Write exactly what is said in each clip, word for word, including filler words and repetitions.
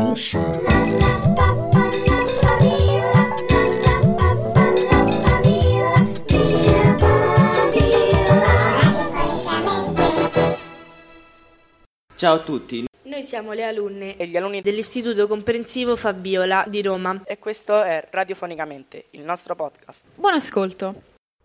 Ciao a tutti. Noi siamo le alunne e gli alunni dell'Istituto Comprensivo Fabiola di Roma e questo è Radiofonicamente, il nostro podcast. Buon ascolto.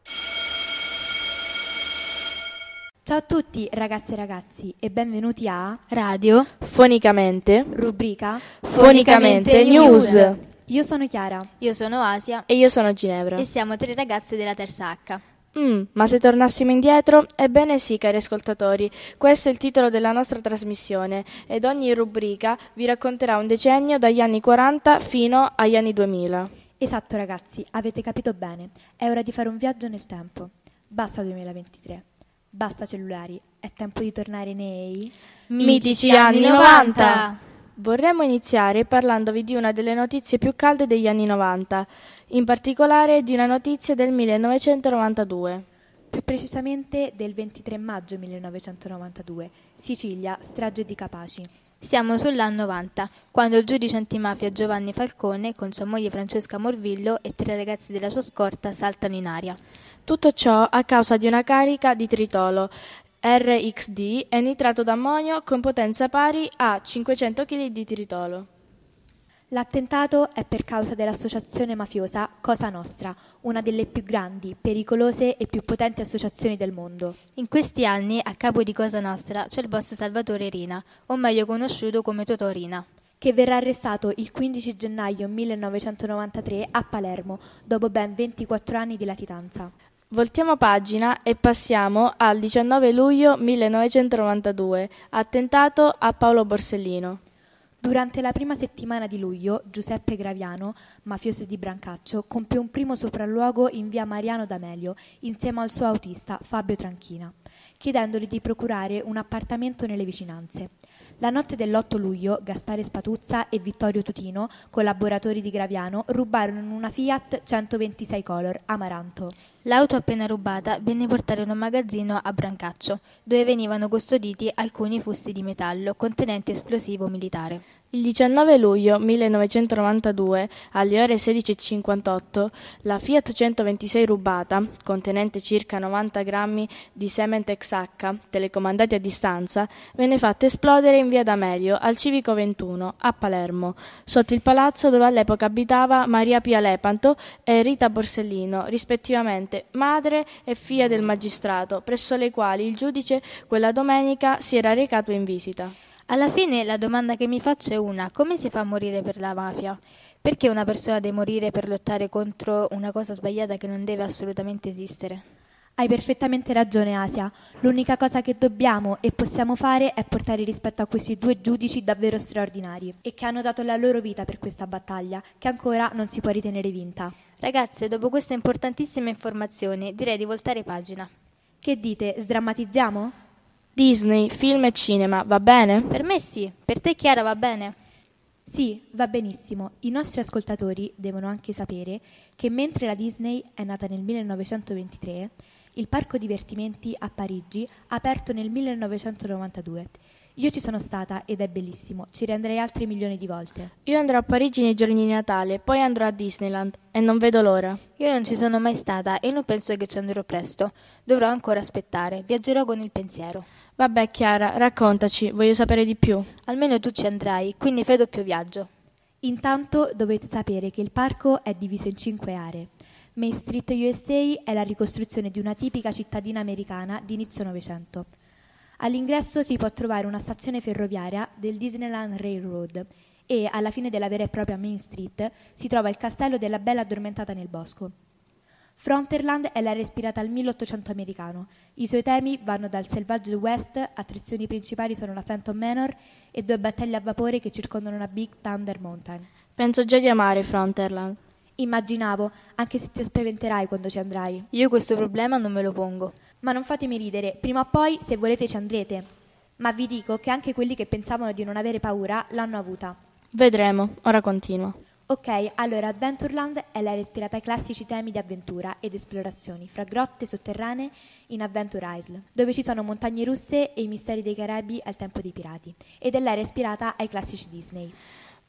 Ciao a tutti ragazze e ragazzi e benvenuti a Radio Fonicamente, rubrica Fonicamente News. Io sono Chiara. Io sono Asia. E io sono Ginevra. E siamo tre ragazze della terza H. Mm, ma se tornassimo indietro? Ebbene sì, cari ascoltatori, questo è il titolo della nostra trasmissione ed ogni rubrica vi racconterà un decennio dagli anni quaranta fino agli anni duemila. Esatto ragazzi, avete capito bene, è ora di fare un viaggio nel tempo. Basta duemilaventitré, basta cellulari, è tempo di tornare nei... mitici anni novanta! Vorremmo iniziare parlandovi di una delle notizie più calde degli anni novanta, in particolare di una notizia del millenovecentonovantadue. Più precisamente del ventitré maggio millenovecentonovantadue, Sicilia, strage di Capaci. Siamo sull'anno novanta, quando il giudice antimafia Giovanni Falcone, con sua moglie Francesca Morvillo e tre ragazzi della sua scorta saltano in aria. Tutto ciò a causa di una carica di tritolo, R X D è nitrato d'ammonio con potenza pari a cinquecento chilogrammi di tritolo. L'attentato è per causa dell'associazione mafiosa Cosa Nostra, una delle più grandi, pericolose e più potenti associazioni del mondo. In questi anni, a capo di Cosa Nostra, c'è il boss Salvatore Rina, o meglio conosciuto come Totò Rina, che verrà arrestato il quindici gennaio millenovecentonovantatré a Palermo, dopo ben ventiquattro anni di latitanza. Voltiamo pagina e passiamo al diciannove luglio millenovecentonovantadue, attentato a Paolo Borsellino. Durante la prima settimana di luglio, Giuseppe Graviano, mafioso di Brancaccio, compie un primo sopralluogo in via Mariano D'Amelio insieme al suo autista Fabio Tranchina, chiedendogli di procurare un appartamento nelle vicinanze. La notte dell'otto luglio, Gaspare Spatuzza e Vittorio Tutino, collaboratori di Graviano, rubarono in una Fiat centoventisei Color Amaranto. L'auto appena rubata venne portata in un magazzino a Brancaccio, dove venivano custoditi alcuni fusti di metallo contenenti esplosivo militare. Il diciannove luglio millenovecentonovantadue, alle ore sedici e cinquantotto, la Fiat centoventisei rubata, contenente circa novanta grammi di semen Tex H, telecomandati a distanza, venne fatta esplodere in via D'Amelio, al Civico ventuno, a Palermo, sotto il palazzo dove all'epoca abitava Maria Pia Lepanto e Rita Borsellino, rispettivamente madre e figlia del magistrato, presso le quali il giudice quella domenica si era recato in visita. Alla fine la domanda che mi faccio è una: come si fa a morire per la mafia? Perché una persona deve morire per lottare contro una cosa sbagliata che non deve assolutamente esistere? Hai perfettamente ragione, Asia. L'unica cosa che dobbiamo e possiamo fare è portare rispetto a questi due giudici davvero straordinari e che hanno dato la loro vita per questa battaglia, che ancora non si può ritenere vinta. Ragazze, dopo queste importantissime informazioni, direi di voltare pagina. Che dite, sdrammatizziamo? Disney, film e cinema, va bene? Per me sì. Per te, Chiara, va bene? Sì, va benissimo. I nostri ascoltatori devono anche sapere che mentre la Disney è nata nel millenovecentoventitré, il parco divertimenti a Parigi ha aperto nel millenovecentonovantadue. Io ci sono stata ed è bellissimo, ci riandrei altre milioni di volte. Io andrò a Parigi nei giorni di Natale, poi andrò a Disneyland e non vedo l'ora. Io non ci sono mai stata e non penso che ci andrò presto. Dovrò ancora aspettare, viaggerò con il pensiero. Vabbè Chiara, raccontaci, voglio sapere di più. Almeno tu ci andrai, quindi fai doppio viaggio. Intanto dovete sapere che il parco è diviso in cinque aree. Main Street U S A è la ricostruzione di una tipica cittadina americana di inizio Novecento. All'ingresso si può trovare una stazione ferroviaria del Disneyland Railroad e alla fine della vera e propria Main Street si trova il castello della Bella Addormentata nel bosco. Frontierland è l'area ispirata al milleottocento americano. I suoi temi vanno dal selvaggio West, attrazioni principali sono la Phantom Manor e due battelli a vapore che circondano una Big Thunder Mountain. Penso già di amare Frontierland. Immaginavo, anche se ti spaventerai quando ci andrai. Io questo problema non me lo pongo. Ma non fatemi ridere, prima o poi, se volete, ci andrete. Ma vi dico che anche quelli che pensavano di non avere paura l'hanno avuta. Vedremo, ora continua. Ok, allora Adventureland è l'area ispirata ai classici temi di avventura ed esplorazioni fra grotte sotterranee in Adventure Isle, dove ci sono montagne russe e i misteri dei Caraibi al tempo dei pirati, ed è l'area ispirata ai classici Disney.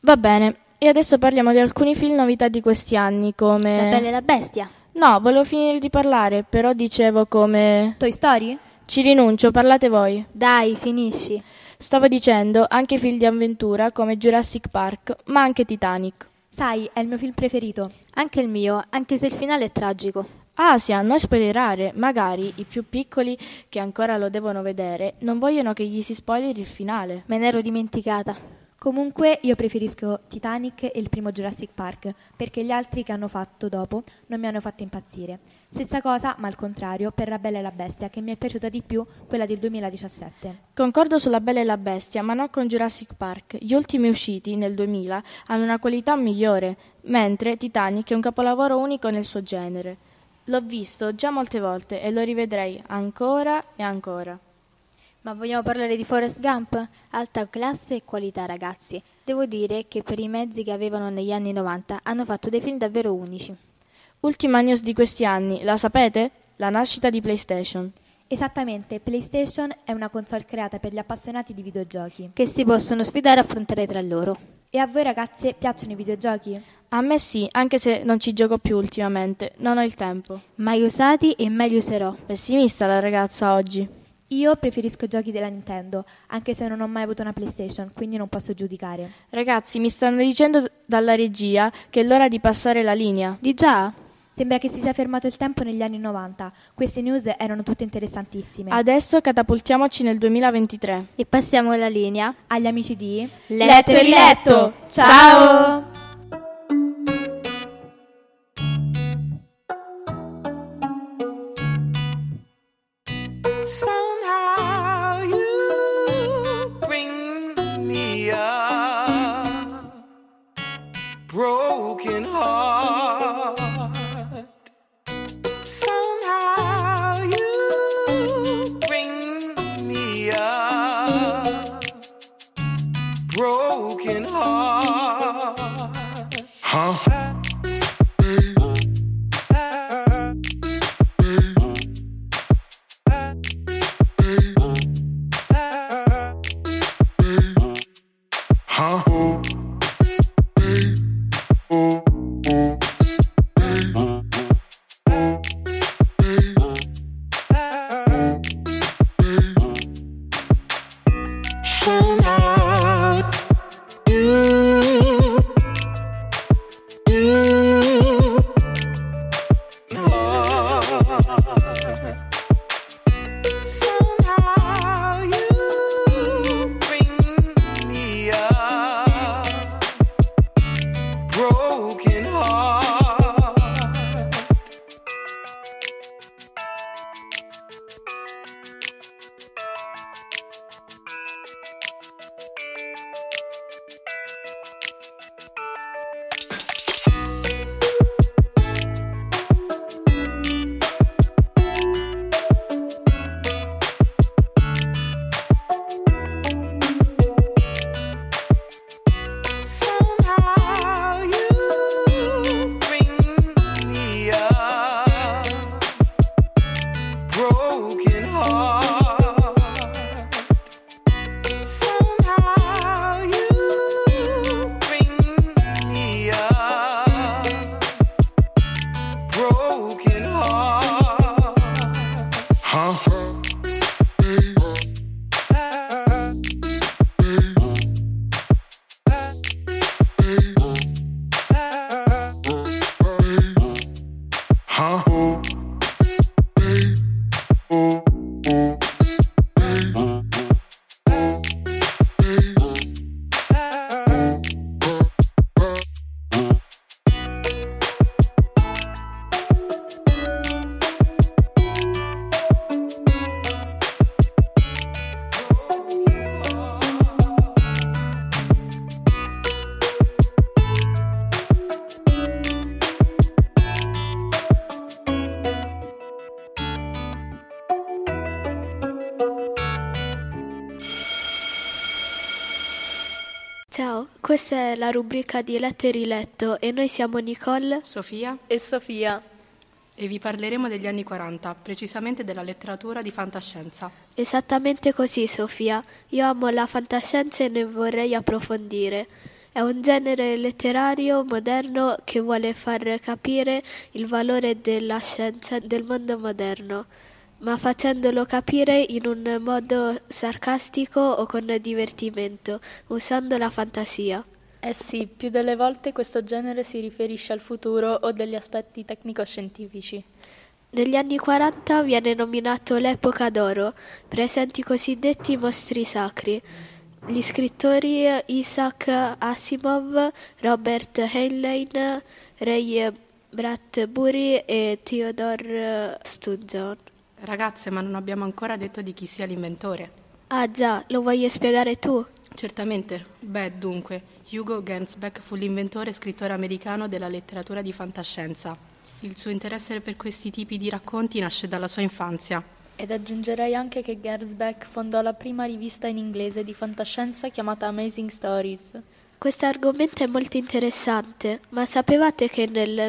Va bene, e adesso parliamo di alcuni film novità di questi anni, come... La Bella e la Bestia. No, volevo finire di parlare, però dicevo come... Toy Story? Ci rinuncio, parlate voi. Dai, finisci. Stavo dicendo anche film di avventura come Jurassic Park, ma anche Titanic. Sai, è il mio film preferito. Anche il mio, anche se il finale è tragico. Asia, non spoilerare, magari i più piccoli che ancora lo devono vedere non vogliono che gli si spoileri il finale. Me ne ero dimenticata. Comunque io preferisco Titanic e il primo Jurassic Park, perché gli altri che hanno fatto dopo non mi hanno fatto impazzire. Stessa cosa, ma al contrario, per La Bella e la Bestia, che mi è piaciuta di più, quella del duemiladiciassette. Concordo sulla Bella e la Bestia, ma non con Jurassic Park. Gli ultimi usciti, nel duemila, hanno una qualità migliore, mentre Titanic è un capolavoro unico nel suo genere. L'ho visto già molte volte e lo rivedrei ancora e ancora. Ma vogliamo parlare di Forrest Gump? Alta classe e qualità, ragazzi. Devo dire che per i mezzi che avevano negli anni novanta hanno fatto dei film davvero unici. Ultima news di questi anni, la sapete? La nascita di PlayStation. Esattamente, PlayStation è una console creata per gli appassionati di videogiochi. Che si possono sfidare e affrontare tra loro. E a voi ragazze piacciono i videogiochi? A me sì, anche se non ci gioco più ultimamente, non ho il tempo. Mai usati e mai li userò. Pessimista la ragazza oggi. Io preferisco giochi della Nintendo, anche se non ho mai avuto una PlayStation, quindi non posso giudicare. Ragazzi, mi stanno dicendo dalla regia che è l'ora di passare la linea. Di già? Sembra che si sia fermato il tempo negli anni novanta. Queste news erano tutte interessantissime. Adesso catapultiamoci nel duemilaventitré. E passiamo la linea agli amici di Letto e Riletto. Ciao! Broken heart. Somehow you bring me a broken heart. Huh? Ciao, questa è la rubrica di Letto e Riletto e noi siamo Nicole, Sofia e Sofia e vi parleremo degli anni quaranta, precisamente della letteratura di fantascienza. Esattamente così, Sofia. Io amo la fantascienza e ne vorrei approfondire. È un genere letterario moderno che vuole far capire il valore della scienza del mondo moderno, ma facendolo capire in un modo sarcastico o con divertimento, usando la fantasia. Eh sì, più delle volte questo genere si riferisce al futuro o degli aspetti tecnico-scientifici. Negli anni quaranta viene nominato l'epoca d'oro, presenti i cosiddetti mostri sacri. Gli scrittori Isaac Asimov, Robert Heinlein, Ray Bradbury e Theodore Sturgeon. Ragazze, ma non abbiamo ancora detto di chi sia l'inventore. Ah già, lo vuoi spiegare tu? Certamente. Beh, dunque, Hugo Gernsback fu l'inventore e scrittore americano della letteratura di fantascienza. Il suo interesse per questi tipi di racconti nasce dalla sua infanzia. Ed aggiungerei anche che Gernsback fondò la prima rivista in inglese di fantascienza chiamata Amazing Stories. Questo argomento è molto interessante, ma sapevate che nel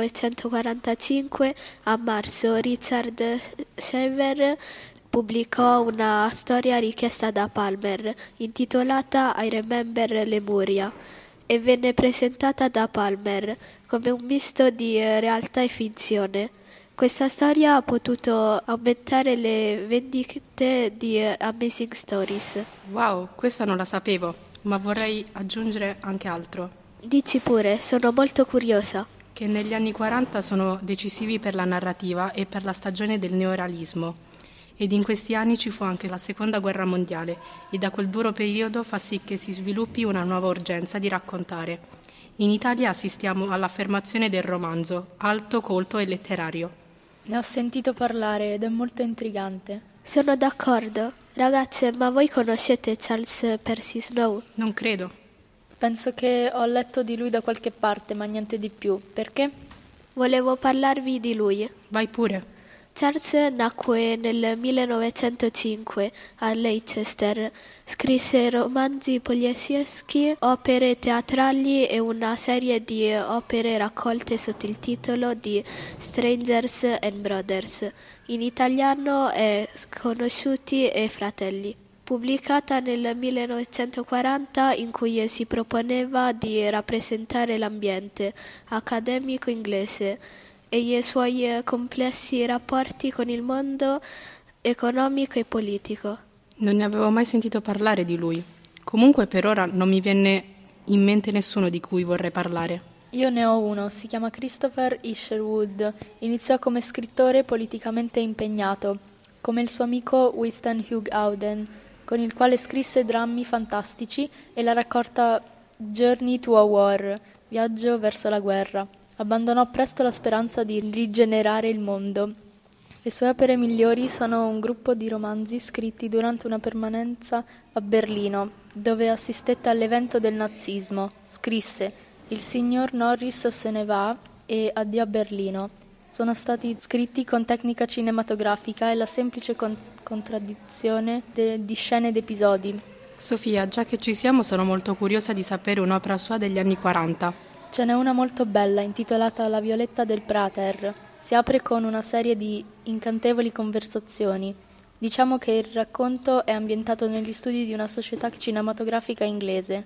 millenovecentoquarantacinque, a marzo, Richard Shaver pubblicò una storia richiesta da Palmer, intitolata I Remember Lemuria, e venne presentata da Palmer come un misto di realtà e finzione. Questa storia ha potuto aumentare le vendite di Amazing Stories. Wow, questa non la sapevo, ma vorrei aggiungere anche altro. Dici pure, sono molto curiosa. Che negli anni quaranta sono decisivi per la narrativa e per la stagione del neorealismo. Ed in questi anni ci fu anche la seconda guerra mondiale e da quel duro periodo fa sì che si sviluppi una nuova urgenza di raccontare. In Italia assistiamo all'affermazione del romanzo, alto, colto e letterario. Ne ho sentito parlare ed è molto intrigante. Sono d'accordo. Ragazze, ma voi conoscete Charles Percy Snow? Non credo. Penso che ho letto di lui da qualche parte, ma niente di più. Perché? Volevo parlarvi di lui. Vai pure. Charles nacque nel millenovecentocinque a Leicester. Scrisse romanzi polizieschi, opere teatrali e una serie di opere raccolte sotto il titolo di Strangers and Brothers. In italiano è Sconosciuti e Fratelli. Pubblicata nel millenovecentoquaranta, in cui si proponeva di rappresentare l'ambiente accademico inglese e i suoi complessi rapporti con il mondo economico e politico. Non ne avevo mai sentito parlare di lui. Comunque per ora non mi viene in mente nessuno di cui vorrei parlare. Io ne ho uno, si chiama Christopher Isherwood. Iniziò come scrittore politicamente impegnato, come il suo amico Winston Hugh Auden, con il quale scrisse drammi fantastici e la raccolta Journey to a War, Viaggio verso la guerra. Abbandonò presto la speranza di rigenerare il mondo. Le sue opere migliori sono un gruppo di romanzi scritti durante una permanenza a Berlino, dove assistette all'evento del nazismo. Scrisse Il signor Norris se ne va e Addio a Berlino. Sono stati scritti con tecnica cinematografica e la semplice con- contraddizione de- di scene ed episodi. Sofia, già che ci siamo, sono molto curiosa di sapere un'opera sua degli anni quaranta. Ce n'è una molto bella, intitolata La Violetta del Prater. Si apre con una serie di incantevoli conversazioni. Diciamo che il racconto è ambientato negli studi di una società cinematografica inglese.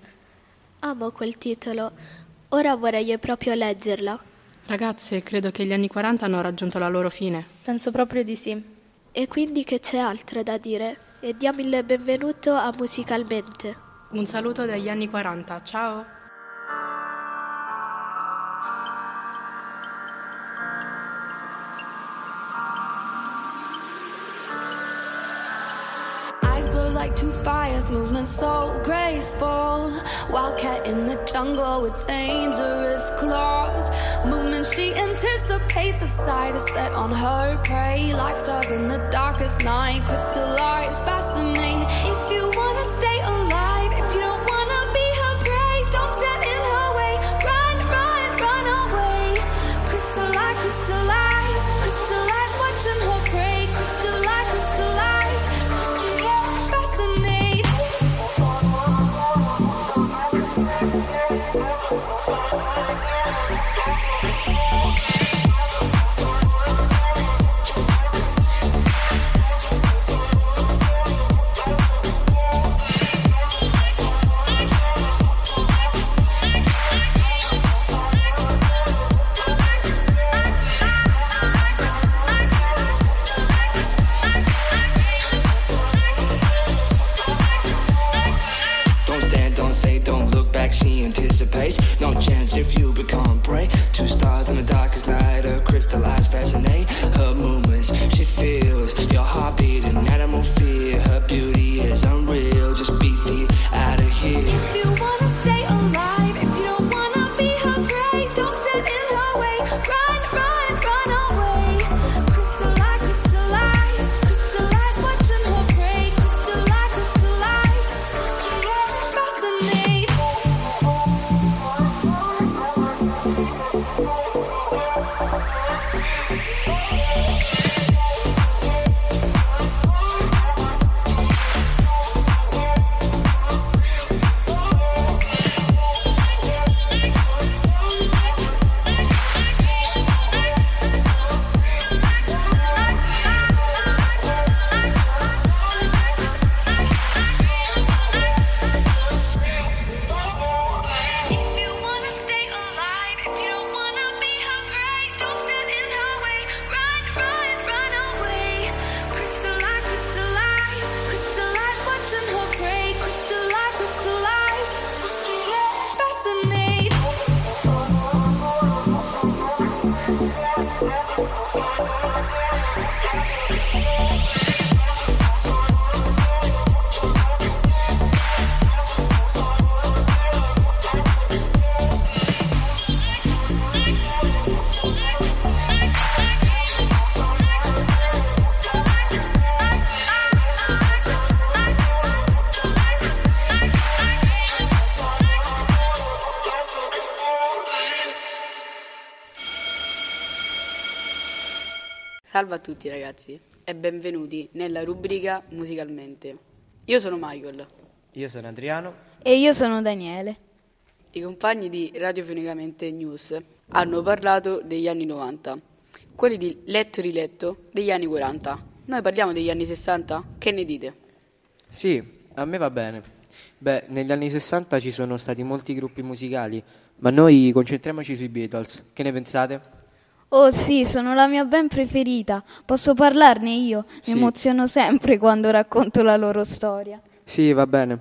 Amo quel titolo. Ora vorrei proprio leggerla. Ragazze, credo che gli anni quaranta hanno raggiunto la loro fine. Penso proprio di sì. E quindi che c'è altro da dire? E diamo il benvenuto a Musicalmente. Un saluto dagli anni quaranta. Ciao! Like two fires, movement so graceful. Wildcat in the jungle with dangerous claws. Movement she anticipates, a sight is set on her prey. Like stars in the darkest night, crystallize, fascinate. If you wanna stay alive, if you don't wanna be her prey, don't stand in her way. Run, run, run away. Crystallize, crystallize, crystallize, watching her prey. Crystallize, crystallize, crystallize, fascinate. dissipates. No chance if you become prey. Two stars in the darkest night, her crystallized fascinate. Her movements, she feels your heartbeat and animal fear. Her beauty is unreal, just beat feet out of here. If you wanna stay alive, if you don't wanna be her prey, don't stand in her way. Run, run, run away. Crystallize, crystallize, crystallize, watching her prey. Crystallize, crystallize, crystallize, fascinate. Salve a tutti ragazzi e benvenuti nella rubrica Musicalmente. Io sono Michael. Io sono Adriano. E io sono Daniele. I compagni di Radiofonicamente News hanno parlato degli anni novanta, quelli di Letto e Riletto degli anni quaranta. Noi parliamo degli anni sessanta? Che ne dite? Sì, a me va bene. Beh, negli anni sessanta ci sono stati molti gruppi musicali, ma noi concentriamoci sui Beatles. Che ne pensate? Oh sì, sono la mia band preferita. Posso parlarne io? Mi Sì. emoziono sempre quando racconto la loro storia. Sì, va bene.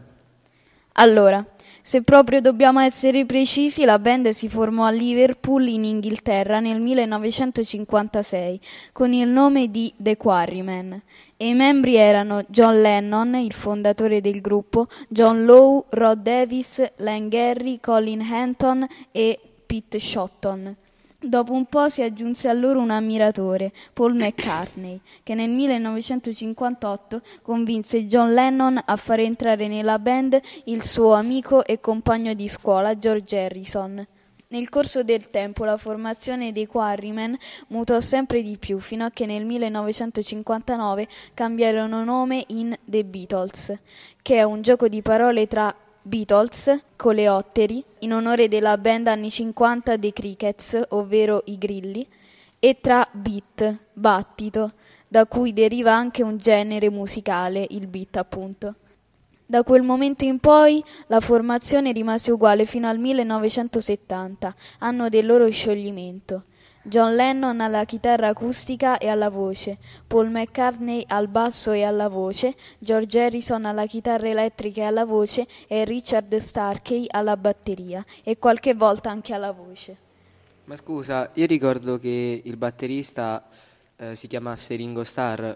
Allora, se proprio dobbiamo essere precisi, la band si formò a Liverpool in Inghilterra nel millenovecentocinquantasei con il nome di The Quarrymen e i membri erano John Lennon, il fondatore del gruppo, John Lowe, Rod Davis, Len Gary, Colin Hanton e Pete Shotton. Dopo un po' si aggiunse a loro un ammiratore, Paul McCartney, che nel millenovecentocinquantotto convinse John Lennon a far entrare nella band il suo amico e compagno di scuola George Harrison. Nel corso del tempo la formazione dei Quarrymen mutò sempre di più, fino a che nel millenovecentocinquantanove cambiarono nome in The Beatles, che è un gioco di parole tra Beatles, coleotteri, in onore della band anni cinquanta dei Crickets, ovvero i grilli, e tra beat, battito, da cui deriva anche un genere musicale, il beat appunto. Da quel momento in poi la formazione rimase uguale fino al millenovecentosettanta, anno del loro scioglimento. John Lennon alla chitarra acustica e alla voce, Paul McCartney al basso e alla voce, George Harrison alla chitarra elettrica e alla voce e Richard Starkey alla batteria e qualche volta anche alla voce. Ma scusa, io ricordo che il batterista eh, si chiamasse Ringo Starr.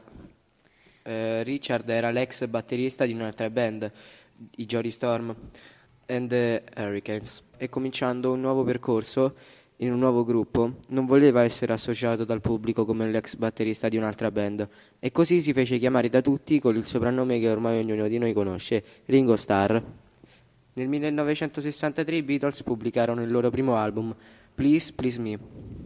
Eh, Richard era l'ex batterista di un'altra band, i Jory Storm and the Hurricanes, e cominciando un nuovo percorso in un nuovo gruppo non voleva essere associato dal pubblico come l'ex batterista di un'altra band e così si fece chiamare da tutti con il soprannome che ormai ognuno di noi conosce, Ringo Starr. Nel millenovecentosessantatré i Beatles pubblicarono il loro primo album, Please Please Me.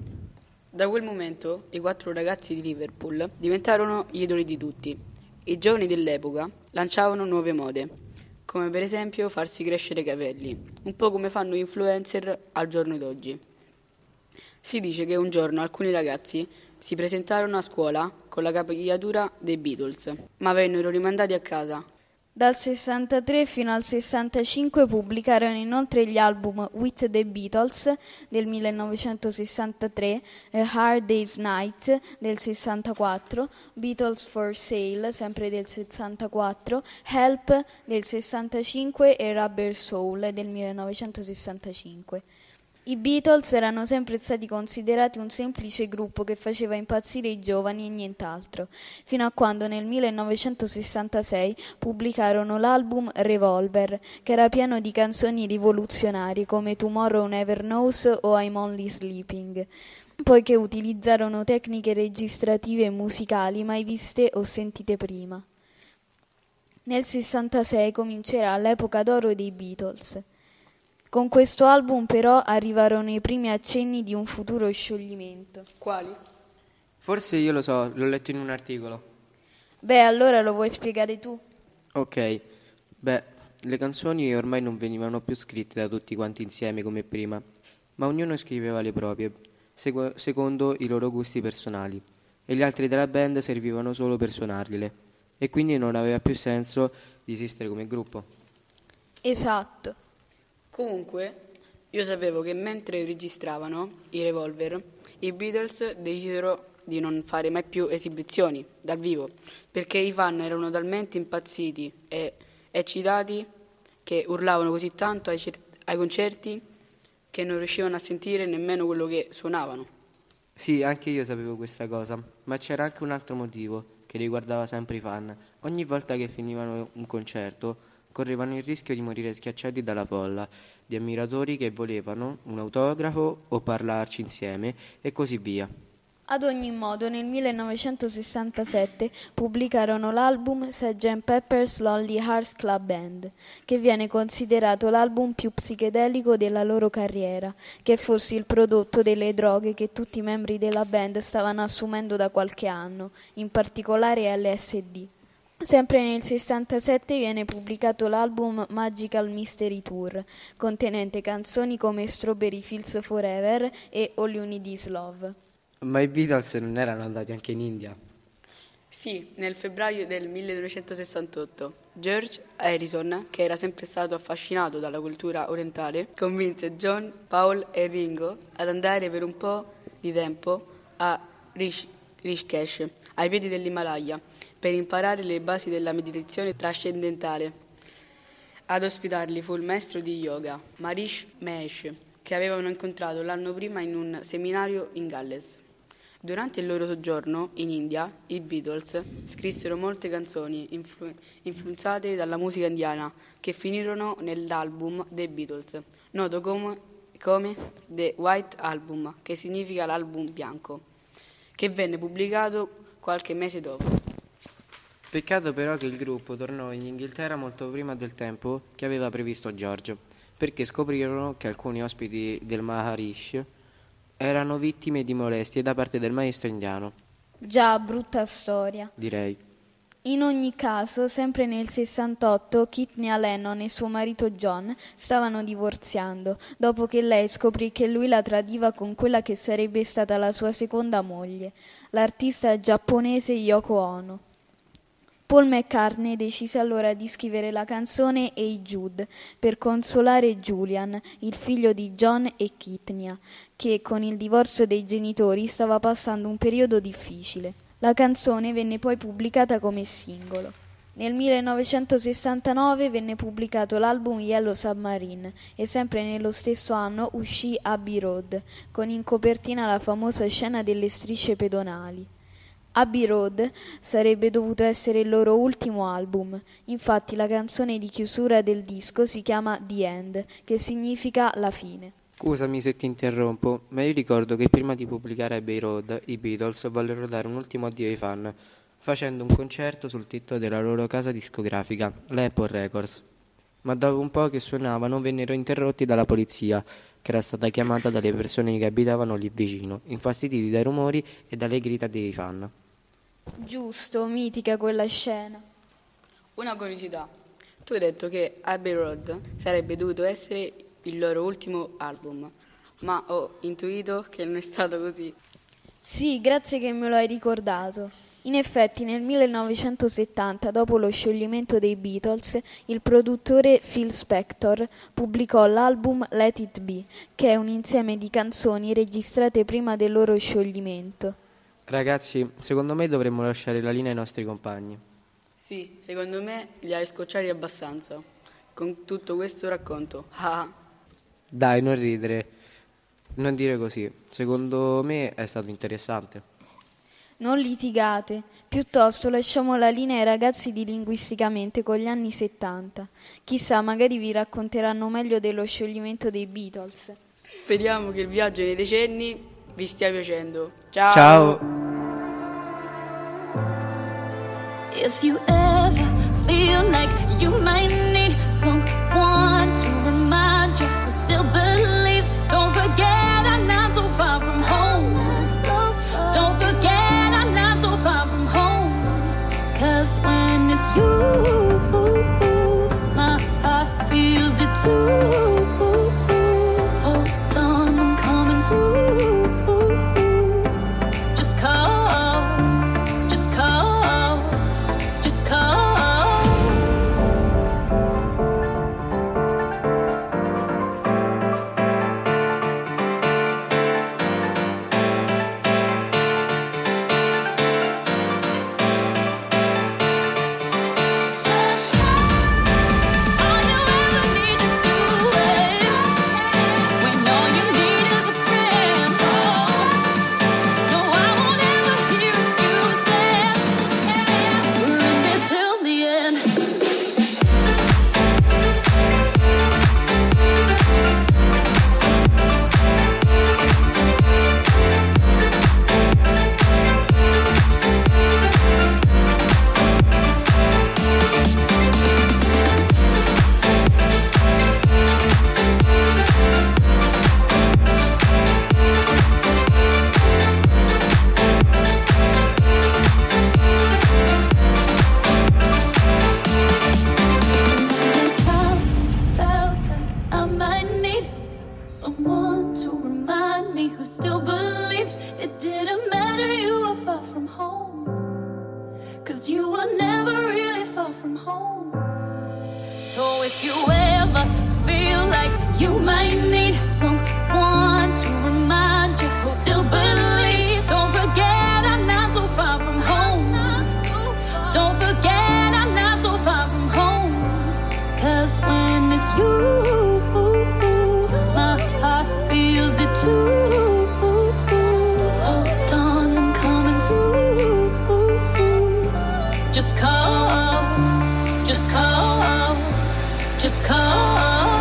Da quel momento i quattro ragazzi di Liverpool diventarono gli idoli di tutti. I giovani dell'epoca lanciavano nuove mode, come per esempio farsi crescere i capelli, un po' come fanno gli influencer al giorno d'oggi. Si dice che un giorno alcuni ragazzi si presentarono a scuola con la capigliatura dei Beatles, ma vennero rimandati a casa Dal sessantatré fino al sessantacinque pubblicarono inoltre gli album With the Beatles del millenovecentosessantatré, A Hard Day's Night del sessantaquattro, Beatles for Sale sempre del sessantaquattro, Help del sessantacinque e Rubber Soul del millenovecentosessantacinque. I Beatles erano sempre stati considerati un semplice gruppo che faceva impazzire i giovani e nient'altro, fino a quando nel millenovecentosessantasei pubblicarono l'album Revolver, che era pieno di canzoni rivoluzionarie come Tomorrow Never Knows o I'm Only Sleeping, poiché utilizzarono tecniche registrative e musicali mai viste o sentite prima. Nel sessantasei comincerà l'epoca d'oro dei Beatles. Con questo album però arrivarono i primi accenni di un futuro scioglimento. Quali? Forse io lo so, l'ho letto in un articolo. Beh, allora lo vuoi spiegare tu? Ok, beh, le canzoni ormai non venivano più scritte da tutti quanti insieme come prima, ma ognuno scriveva le proprie, segu- secondo i loro gusti personali, e gli altri della band servivano solo per suonarle, e quindi non aveva più senso di esistere come gruppo. Esatto. Comunque, io sapevo che mentre registravano i Revolver, i Beatles decisero di non fare mai più esibizioni dal vivo, perché i fan erano talmente impazziti e eccitati che urlavano così tanto ai, cer- ai concerti che non riuscivano a sentire nemmeno quello che suonavano. Sì, anche io sapevo questa cosa, ma c'era anche un altro motivo che riguardava sempre i fan. Ogni volta che finivano un concerto correvano il rischio di morire schiacciati dalla folla di ammiratori che volevano un autografo o parlarci insieme e così via. Ad ogni modo, nel millenovecentosessantasette pubblicarono l'album sergeant Pepper's Lonely Hearts Club Band, che viene considerato l'album più psichedelico della loro carriera, che è forse il prodotto delle droghe che tutti i membri della band stavano assumendo da qualche anno, in particolare L S D. Sempre nel sessantasette viene pubblicato l'album Magical Mystery Tour, contenente canzoni come Strawberry Fields Forever e All You Need Is Love. Ma i Beatles non erano andati anche in India? Sì, nel febbraio del millenovecentosessantotto, George Harrison, che era sempre stato affascinato dalla cultura orientale, convinse John, Paul e Ringo ad andare per un po' di tempo a Rish- Rishikesh, ai piedi dell'Himalaya, per imparare le basi della meditazione trascendentale. Ad ospitarli fu il maestro di yoga, Maharishi Mahesh, che avevano incontrato l'anno prima in un seminario in Galles. Durante il loro soggiorno in India, i Beatles scrissero molte canzoni influ- influenzate dalla musica indiana, che finirono nell'album The Beatles, noto come, come The White Album, che significa l'album bianco, che venne pubblicato qualche mese dopo. Peccato però che il gruppo tornò in Inghilterra molto prima del tempo che aveva previsto George, perché scoprirono che alcuni ospiti del Maharishi erano vittime di molestie da parte del maestro indiano. Già, brutta storia. Direi. In ogni caso, sempre nel sessantotto, Kitney Lennon e suo marito John stavano divorziando, dopo che lei scoprì che lui la tradiva con quella che sarebbe stata la sua seconda moglie, l'artista giapponese Yoko Ono. Paul McCartney decise allora di scrivere la canzone Hey Jude per consolare Julian, il figlio di John e Kitney, che con il divorzio dei genitori stava passando un periodo difficile. La canzone venne poi pubblicata come singolo. Nel millenovecentosessantanove venne pubblicato l'album Yellow Submarine e sempre nello stesso anno uscì Abbey Road, con in copertina la famosa scena delle strisce pedonali. Abbey Road sarebbe dovuto essere il loro ultimo album, infatti la canzone di chiusura del disco si chiama The End, che significa la fine. Scusami se ti interrompo, ma io ricordo che prima di pubblicare Abbey Road i Beatles vollero dare un ultimo addio ai fan, facendo un concerto sul tetto della loro casa discografica, la Apple Records. Ma dopo un po' che suonavano vennero interrotti dalla polizia, che era stata chiamata dalle persone che abitavano lì vicino, infastiditi dai rumori e dalle grida dei fan. Giusto, mitica quella scena. Una curiosità. Tu hai detto che Abbey Road sarebbe dovuto essere il loro ultimo album, ma ho intuito che non è stato così. Sì, grazie che me lo hai ricordato. In effetti nel millenovecentosettanta, dopo lo scioglimento dei Beatles, il produttore Phil Spector pubblicò l'album Let It Be, che è un insieme di canzoni registrate prima del loro scioglimento. Ragazzi, secondo me dovremmo lasciare la linea ai nostri compagni. Sì, secondo me li hai scocciati abbastanza con tutto questo racconto. Ah. Dai, non ridere, non dire così. Secondo me è stato interessante. Non litigate, piuttosto lasciamo la linea ai ragazzi di Linguisticamente con gli anni settanta. Chissà, magari vi racconteranno meglio dello scioglimento dei Beatles. Speriamo che il viaggio nei decenni vi stia piacendo. Ciao! Ciao! If you ever feel like you might need someone to remind you who still believes, don't forget I'm not so far from home. Don't forget I'm not so far from home. 'Cause when it's you, my heart feels it too. Hold on, I'm coming through. Just call, just call, just call. Someone to remind me who still believed it didn't matter, you were far from home. 'Cause you were never really far from home. So if you ever feel like you might need someone to remind you who still believes, don't forget I'm not so far from home. Don't forget I'm not so far from home. 'Cause when it's you, my heart feels it too. Hold on, I'm coming through. Just call, just call, just call.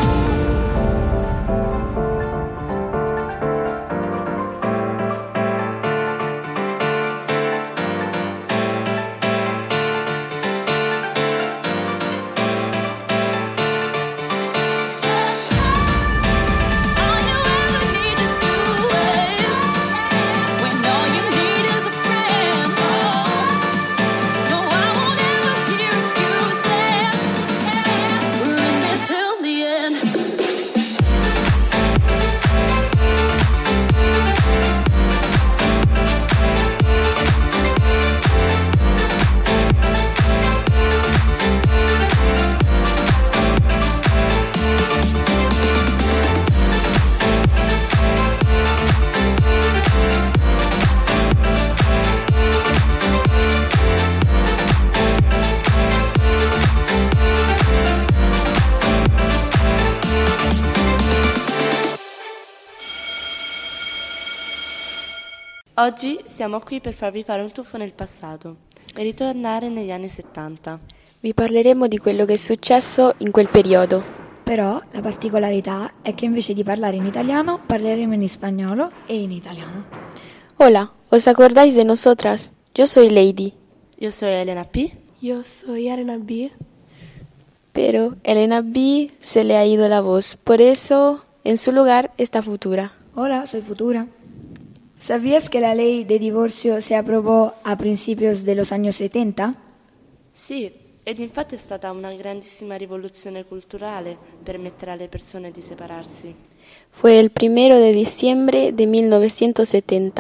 Oggi siamo qui per farvi fare un tuffo nel passato e ritornare negli anni settanta. Vi parleremo di quello che è successo in quel periodo. Però la particolarità è che invece di parlare in italiano parleremo in spagnolo e in italiano. Hola, ¿os acordáis de nosotras? Yo soy Lady. Yo soy Elena P. Yo soy Arena B. Pero Elena B se le ha ido la voz, por eso en su lugar está Futura. Hola, soy Futura. ¿Sabías que la ley de divorcio se aprobó a principios de los años setenta? Sì, ed infatti è stata una grandissima rivoluzione culturale permettere alle persone di separarsi. Fue el primero de diciembre de mil novecientos setenta.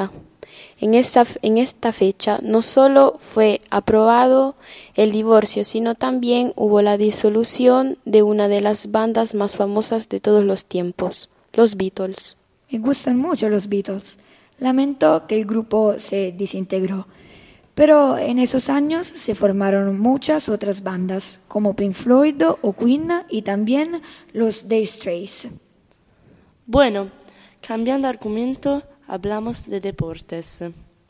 En esta, en esta fecha no solo fue aprobado el divorcio, sino también hubo la disolución de una de las bandas más famosas de todos los tiempos, los Beatles. Me gustan mucho los Beatles. Lamento que el grupo se desintegró, pero en esos años se formaron muchas otras bandas, como Pink Floyd o Queen y también los Dire Straits. Bueno, cambiando argumento, hablamos de deportes.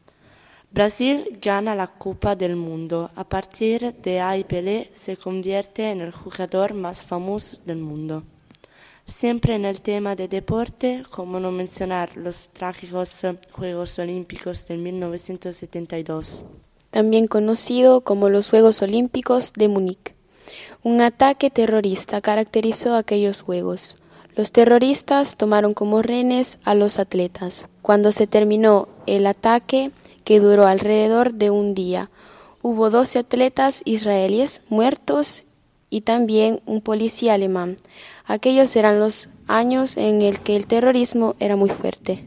Brasil gana la Copa del Mundo. A partir de ahí Pelé se convierte en el jugador más famoso del mundo. Siempre en el tema de deporte, como no mencionar los trágicos Juegos Olímpicos de mil novecientos setenta y dos. También conocido como los Juegos Olímpicos de Múnich. Un ataque terrorista caracterizó aquellos Juegos. Los terroristas tomaron como rehenes a los atletas. Cuando se terminó el ataque, que duró alrededor de un día, hubo doce atletas israelíes muertos y también un policía alemán. Aquellos eran los años en el que el terrorismo era muy fuerte.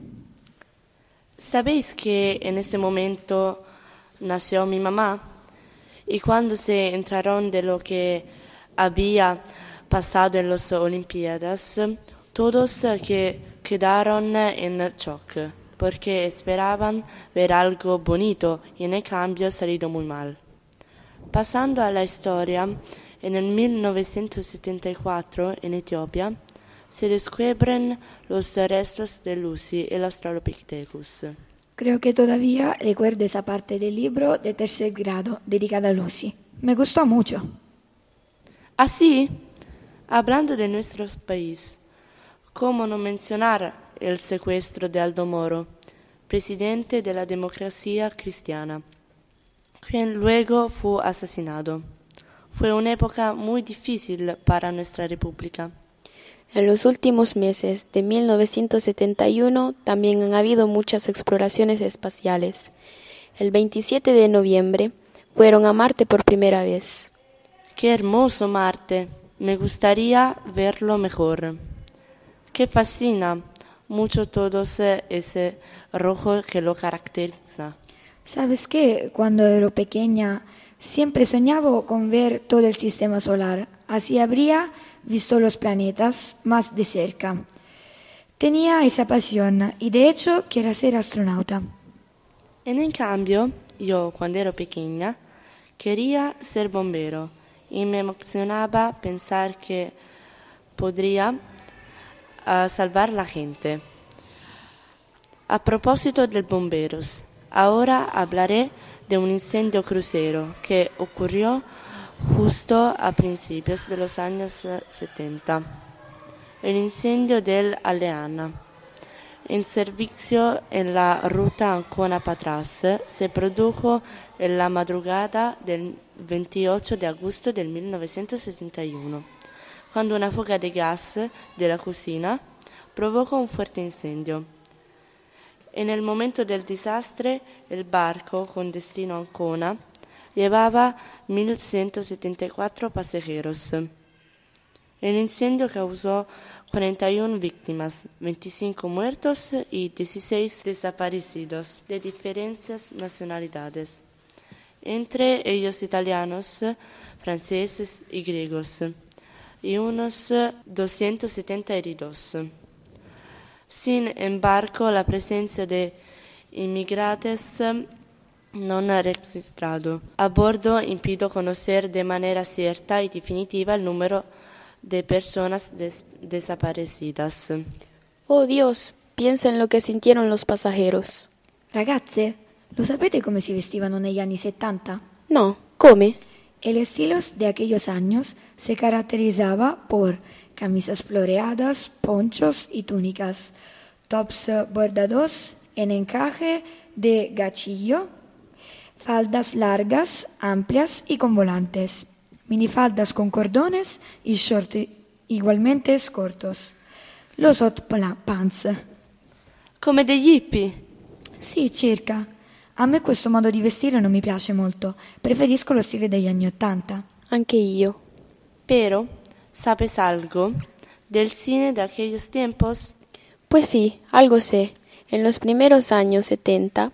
¿Sabéis que en ese momento nació mi mamá? Y cuando se enteraron de lo que había pasado en las Olimpiadas, todos que quedaron en shock, porque esperaban ver algo bonito y en el cambio salido muy mal. Pasando a la historia, en el mil novecientos setenta y cuatro, en Etiopía, se descubren los restos de Lucy, el Australopithecus. Creo que todavía recuerdo esa parte del libro de tercer grado dedicada a Lucy. Me gustó mucho. Así, hablando de nuestro país, ¿cómo no mencionar el secuestro de Aldo Moro, presidente de la democracia cristiana, quien luego fue asesinado? Fue una época muy difícil para nuestra república. En los últimos meses de mil novecientos setenta y uno también han habido muchas exploraciones espaciales. El veintisiete de noviembre fueron a Marte por primera vez. ¡Qué hermoso Marte! Me gustaría verlo mejor. Que fascina mucho todo ese rojo que lo caracteriza. ¿Sabes qué? Cuando era pequeña siempre soñaba con ver todo el sistema solar. Así habría visto los planetas más de cerca. Tenía esa pasión y de hecho quiero ser astronauta. En el cambio, yo cuando era pequeña quería ser bombero y me emocionaba pensar que podría uh, salvar a la gente. A propósito de bomberos, ahora hablaré de un incendio crucero que ocurrió justo a principios de los años setenta. El incendio del Aleana. En servicio en la ruta Ancona-Patras se produjo en la madrugada del veintiocho de agosto del mil novecientos setenta y uno, cuando una fuga de gas de la cocina provocó un fuerte incendio. En el momento del desastre, el barco con destino a Ancona llevaba mil ciento setenta y cuatro pasajeros. El incendio causó cuarenta y una víctimas, veinticinco muertos y dieciséis desaparecidos de diferentes nacionalidades, entre ellos italianos, franceses y griegos, y unos doscientos setenta heridos. Sin embargo, la presencia de inmigrantes non registrado a bordo impidió conocer de manera cierta y definitiva el número de personas des- desaparecidas. Oh Dios, piensa en lo que sintieron los pasajeros. Ragazze, lo sapete come si vestivano negli anni settanta? No, ¿come? El estilo de aquellos años se caracterizaba por camisas floreadas, ponchos y túnicas, tops bordados en encaje de gachillo, faldas largas, amplias y con volantes, minifaldas con cordones y short igualmente cortos, los hot pants. Come degli hippie? Sì, circa. A me questo modo di vestire non mi piace molto, preferisco lo stile degli anni Ottanta. Anche io. Pero, ¿sabes algo del cine de aquellos tiempos? Pues sí, algo sé. En los primeros años setenta,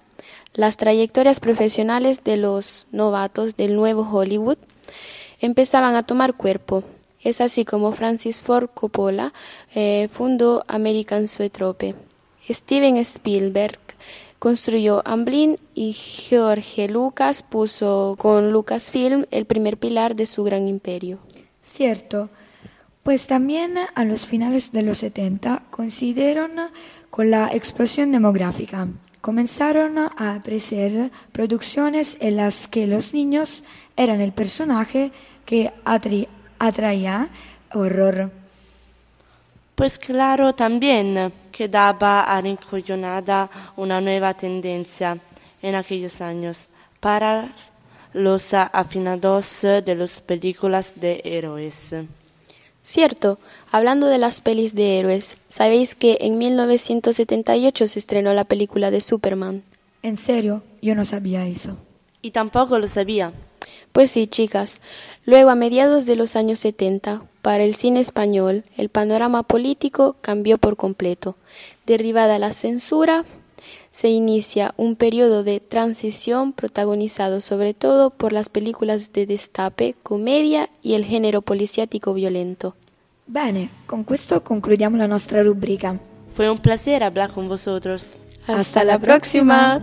Las trayectorias profesionales de los novatos del nuevo Hollywood empezaban a tomar cuerpo. Es así como Francis Ford Coppola eh, fundó American Zoetrope. Steven Spielberg construyó Amblin y George Lucas puso con Lucasfilm el primer pilar de su gran imperio. Cierto, pues también a los finales de los setenta coincidieron con la explosión demográfica. Comenzaron a aparecer producciones en las que los niños eran el personaje que atri- atraía horror. Pues claro, también quedaba arrinconada una nueva tendencia en aquellos años para los afinados de las películas de héroes. Cierto, hablando de las pelis de héroes, ¿sabéis que en mil novecientos setenta y ocho se estrenó la película de Superman? ¿En serio? Yo no sabía eso. Y tampoco lo sabía. Pues sí, chicas. Luego, a mediados de los años setenta, para el cine español, el panorama político cambió por completo. Derribada la censura, se inicia un periodo de transición protagonizado sobre todo por las películas de destape, comedia y el género policiatico violento. Bene, con questo concludiamo la nostra rubrica. Fue un placer hablar con vosotros. Hasta, Hasta la próxima.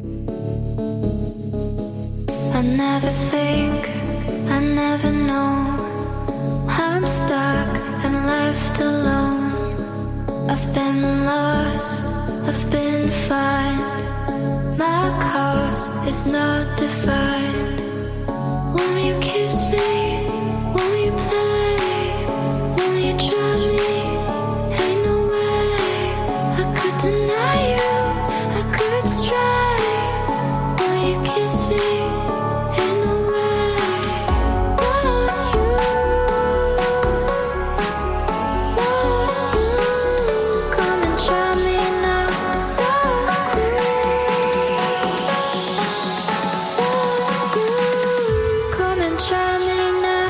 I never think, I never know. I'm stuck and left alone. I've been lost, I've been fine. My cause is not defined. Won't you kiss me? Won't you play? Won't you try me? Ain't no way I could deny you, I could stray. Won't you kiss me? Ain't no way. Won't you? Won't you come and try me now? So come and try me now.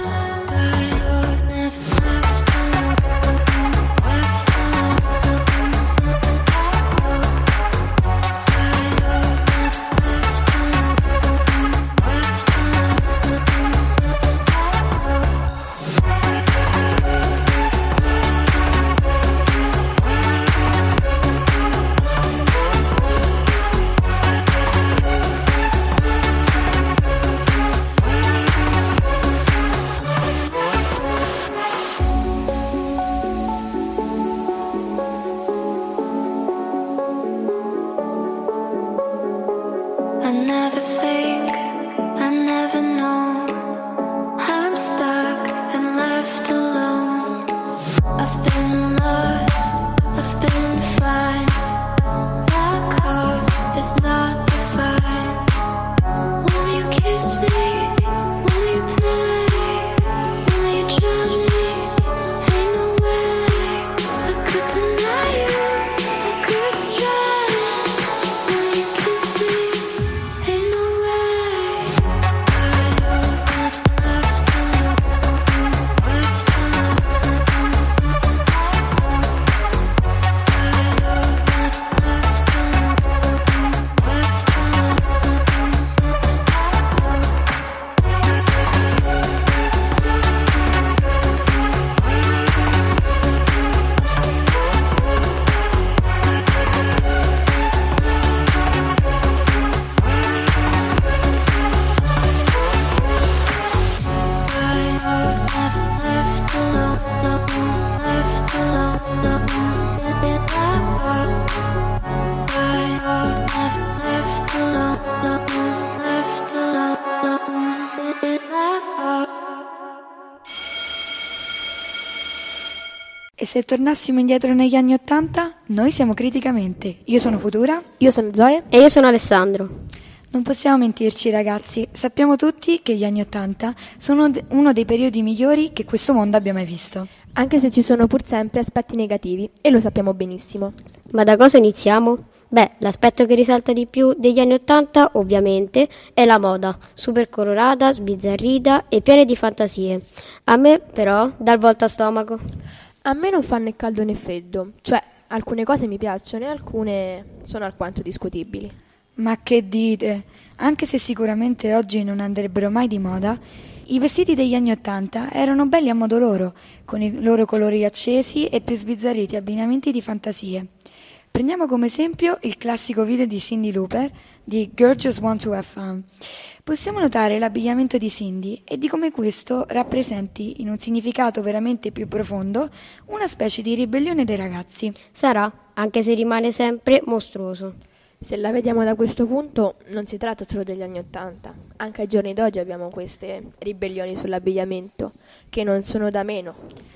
I never think, I never know. I'm stuck and left alone. I've been lost, I've been fine. My cause is not defined. Won't you kiss me? Won't you play? Won't you try me? Ain't no way I could deny you, I could stray. Will you kiss me? Ain't no way. Left alone, left alone, left alone, left alone. E se tornassimo indietro negli anni Ottanta, noi siamo Criticamente. Io sono Futura. Io sono Zoe. E io sono Alessandro. Non possiamo mentirci, ragazzi. Sappiamo tutti che gli anni Ottanta sono de- uno dei periodi migliori che questo mondo abbia mai visto. Anche se ci sono pur sempre aspetti negativi, e lo sappiamo benissimo. Ma da cosa iniziamo? Beh, l'aspetto che risalta di più degli anni Ottanta, ovviamente, è la moda, super colorata, sbizzarrita e piena di fantasie. A me, però, dà il volto a stomaco. A me non fa né caldo né freddo, cioè alcune cose mi piacciono e alcune sono alquanto discutibili. Ma che dite? Anche se sicuramente oggi non andrebbero mai di moda, i vestiti degli anni Ottanta erano belli a modo loro, con i loro colori accesi e più sbizzarriti abbinamenti di fantasie. Prendiamo come esempio il classico video di Cyndi Lauper di Girls Just Want to Have Fun. Possiamo notare l'abbigliamento di Cyndi e di come questo rappresenti, in un significato veramente più profondo, una specie di ribellione dei ragazzi. Sarà, anche se rimane sempre mostruoso. Se la vediamo da questo punto, non si tratta solo degli anni Ottanta. Anche ai giorni d'oggi abbiamo queste ribellioni sull'abbigliamento, che non sono da meno.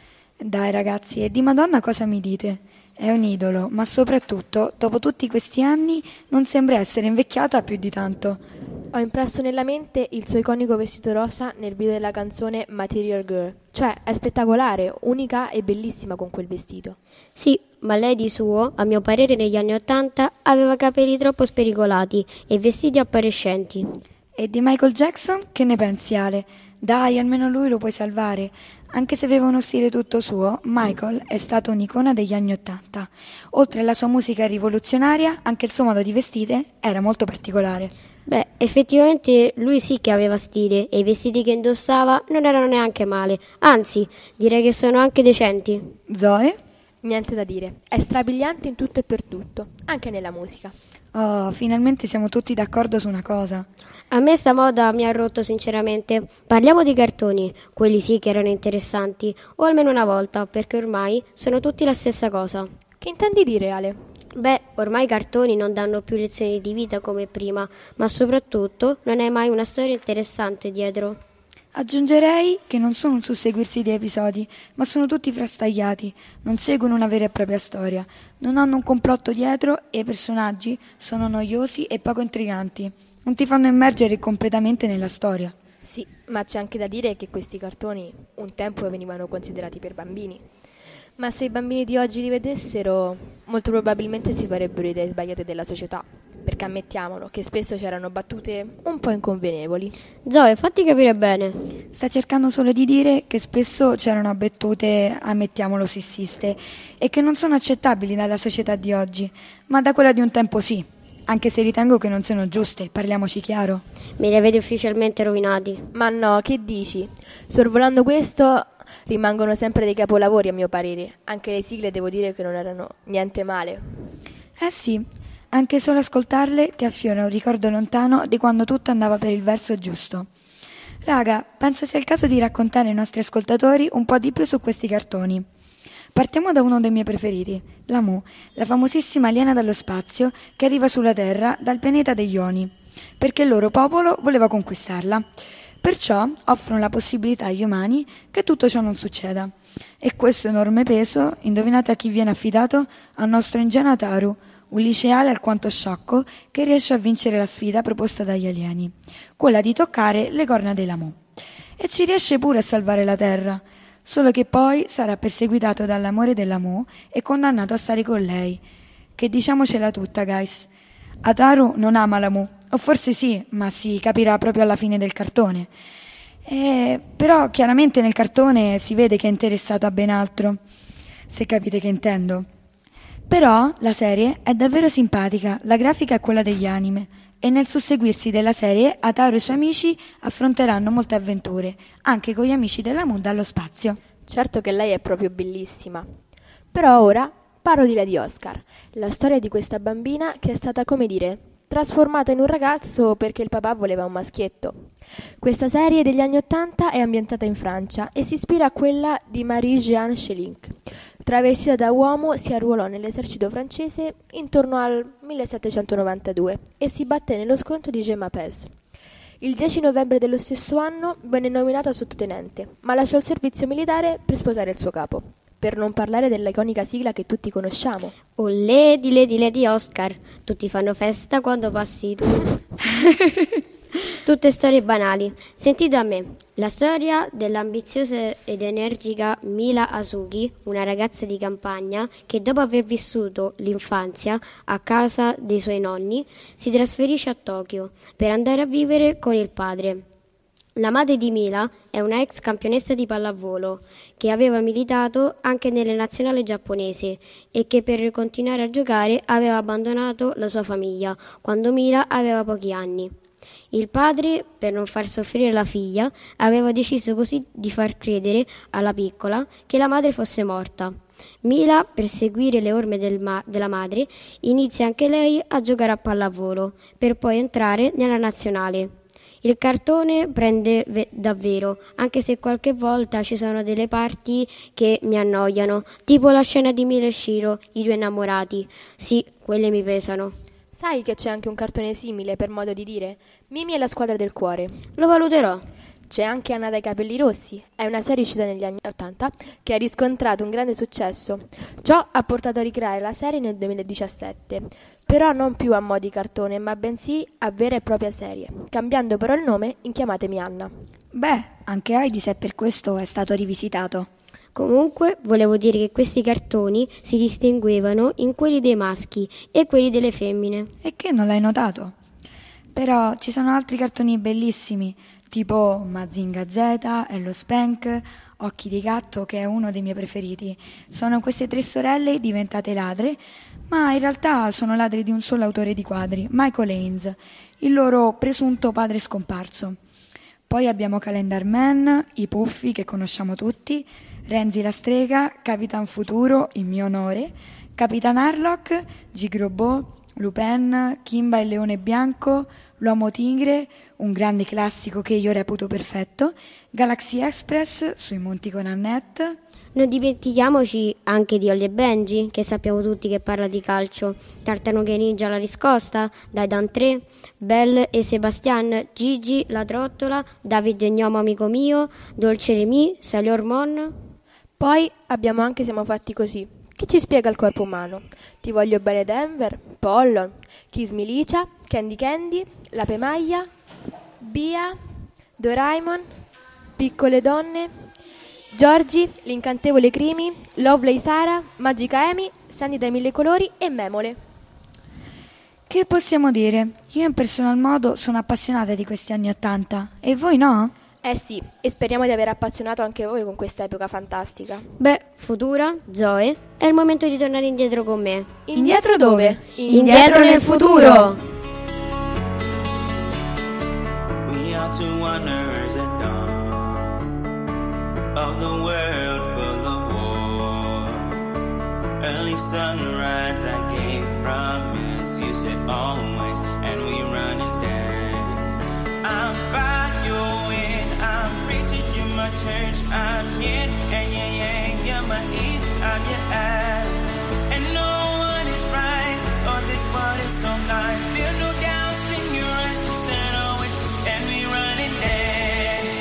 Dai ragazzi, e di Madonna cosa mi dite? È un idolo, ma soprattutto, dopo tutti questi anni, non sembra essere invecchiata più di tanto. Ho impresso nella mente il suo iconico vestito rosa nel video della canzone Material Girl. Cioè, è spettacolare, unica e bellissima con quel vestito. Sì, ma lei di suo, a mio parere negli anni Ottanta, aveva capelli troppo spericolati e vestiti appariscenti. E di Michael Jackson che ne pensi, Ale? Dai, almeno lui lo puoi salvare. Anche se aveva uno stile tutto suo, Michael è stato un'icona degli anni Ottanta. Oltre alla sua musica rivoluzionaria, anche il suo modo di vestire era molto particolare. Beh, effettivamente lui sì che aveva stile e i vestiti che indossava non erano neanche male. Anzi, direi che sono anche decenti. Zoe? Niente da dire, è strabiliante in tutto e per tutto, anche nella musica. Oh, finalmente siamo tutti d'accordo su una cosa. A me sta moda mi ha rotto sinceramente. Parliamo di cartoni, quelli sì che erano interessanti, o almeno una volta, perché ormai sono tutti la stessa cosa. Che intendi dire, Ale? Beh, ormai i cartoni non danno più lezioni di vita come prima, ma soprattutto non è mai una storia interessante dietro. Aggiungerei che non sono un susseguirsi di episodi, ma sono tutti frastagliati, non seguono una vera e propria storia, non hanno un complotto dietro e i personaggi sono noiosi e poco intriganti, non ti fanno immergere completamente nella storia. Sì, ma c'è anche da dire che questi cartoni un tempo venivano considerati per bambini. Ma se i bambini di oggi li vedessero, molto probabilmente si farebbero idee sbagliate della società, perché ammettiamolo che spesso c'erano battute un po' inconvenevoli. Zoe, fatti capire bene. Sta cercando solo di dire che spesso c'erano battute, ammettiamolo, sessiste, e che non sono accettabili dalla società di oggi, ma da quella di un tempo sì, anche se ritengo che non siano giuste, parliamoci chiaro. Me li avete ufficialmente rovinati. Ma no, che dici? Sorvolando questo, rimangono sempre dei capolavori a mio parere. Anche le sigle devo dire che non erano niente male. Eh sì, anche solo ascoltarle ti affiora un ricordo lontano di quando tutto andava per il verso giusto. Raga, penso sia il caso di raccontare ai nostri ascoltatori un po' di più su questi cartoni. Partiamo da uno dei miei preferiti, la Mu, la famosissima aliena dallo spazio che arriva sulla Terra dal pianeta degli Oni, perché il loro popolo voleva conquistarla. Perciò offrono la possibilità agli umani che tutto ciò non succeda. E questo enorme peso, indovinate a chi viene affidato? Al nostro ingenuo Ataru, un liceale alquanto sciocco che riesce a vincere la sfida proposta dagli alieni, quella di toccare le corna della Mu. E ci riesce pure a salvare la Terra, solo che poi sarà perseguitato dall'amore della Mu e condannato a stare con lei. Che diciamocela tutta, guys. Ataru non ama la Mu. O forse sì, ma si capirà proprio alla fine del cartone. Eh, però chiaramente nel cartone si vede che è interessato a ben altro, se capite che intendo. Però la serie è davvero simpatica, la grafica è quella degli anime, e nel susseguirsi della serie Ataru e i suoi amici affronteranno molte avventure, anche con gli amici della Mu dallo spazio. Certo che lei è proprio bellissima. Però ora parlo di Lady Oscar, la storia di questa bambina che è stata, come dire, trasformata in un ragazzo perché il papà voleva un maschietto. Questa serie degli anni Ottanta è ambientata in Francia e si ispira a quella di Marie-Jeanne Schelink. Travestita da uomo si arruolò nell'esercito francese intorno al millesettecentonovantadue e si batté nello scontro di Jemmapes. Il dieci novembre dello stesso anno venne nominata sottotenente, ma lasciò il servizio militare per sposare il suo capo. Per non parlare dell'iconica sigla che tutti conosciamo. Oh, Lady, Lady, Lady Oscar. Tutti fanno festa quando passi tu. Tutte storie banali. Sentite a me. La storia dell'ambiziosa ed energica Mila Asuki, una ragazza di campagna che dopo aver vissuto l'infanzia a casa dei suoi nonni, si trasferisce a Tokyo per andare a vivere con il padre. La madre di Mila è una ex campionessa di pallavolo che aveva militato anche nelle nazionali giapponese e che per continuare a giocare aveva abbandonato la sua famiglia quando Mila aveva pochi anni. Il padre, per non far soffrire la figlia, aveva deciso così di far credere alla piccola che la madre fosse morta. Mila, per seguire le orme del ma- della madre, inizia anche lei a giocare a pallavolo, per poi entrare nella nazionale. Il cartone prende ve- davvero, anche se qualche volta ci sono delle parti che mi annoiano, tipo la scena di Mila e Shiro, i due innamorati. Sì, quelle mi pesano. Sai che c'è anche un cartone simile, per modo di dire? Mimi e la squadra del cuore. Lo valuterò. C'è anche Anna dai capelli rossi. È una serie uscita negli anni ottanta che ha riscontrato un grande successo. Ciò ha portato a ricreare la serie nel duemiladiciassette, però non più a mo' di cartone, ma bensì a vera e propria serie, cambiando però il nome in Chiamatemi Anna. Beh, anche Heidi se per questo è stato rivisitato. Comunque, volevo dire che questi cartoni si distinguevano in quelli dei maschi e quelli delle femmine. E che non l'hai notato? Però ci sono altri cartoni bellissimi, tipo Mazinga Z, Hello Spank, Occhi di gatto, che è uno dei miei preferiti. Sono queste tre sorelle diventate ladre, ma in realtà sono ladre di un solo autore di quadri, Michael Haynes, il loro presunto padre scomparso. Poi abbiamo Calendar Man, i Puffi che conosciamo tutti, Renzi la strega, Capitan Futuro, in mio onore, Capitan Harlock, Gigrobot, Lupin, Kimba il leone bianco, L'uomo tigre, un grande classico che io reputo perfetto, Galaxy Express sui monti con Annette. Non dimentichiamoci anche di Holly e Benji, che sappiamo tutti che parla di calcio, Tartarughe Ninja la riscossa, Daidan tre, Belle e Sebastian, Gigi la trottola, David e Gnomo amico mio, Dolce Remy, Sailor Moon. Poi abbiamo anche Siamo fatti così, che ci spiega il corpo umano. Ti voglio bene Denver, Pollon, Kiss Milicia, Candy Candy, La Pemaglia, Bia, Doraemon, Piccole donne, Giorgi, L'incantevole Crimi, Lovely Sara, Magica Amy, Sandy dai mille colori e Memole. Che possiamo dire? Io in personal modo sono appassionata di questi anni Ottanta, e voi no? Eh sì, e speriamo di aver appassionato anche voi con questa epoca fantastica. Beh, Futura, Zoe, è il momento di tornare indietro con me. Indietro dove? Indietro nel futuro! We are two wanderers at dawn of the world full of war. Early sunrise, I gave promise. You said always, and we run and dance. I'm fire when I'm preaching. You're my church. I'm yin and yang yang. You're my Eve. I'm your ass. And no one is right. Oh, this world is so blind. Feel no doubts in your eyes. You said always, and we run and dance.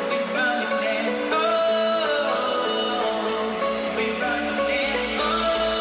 We run and dance, oh.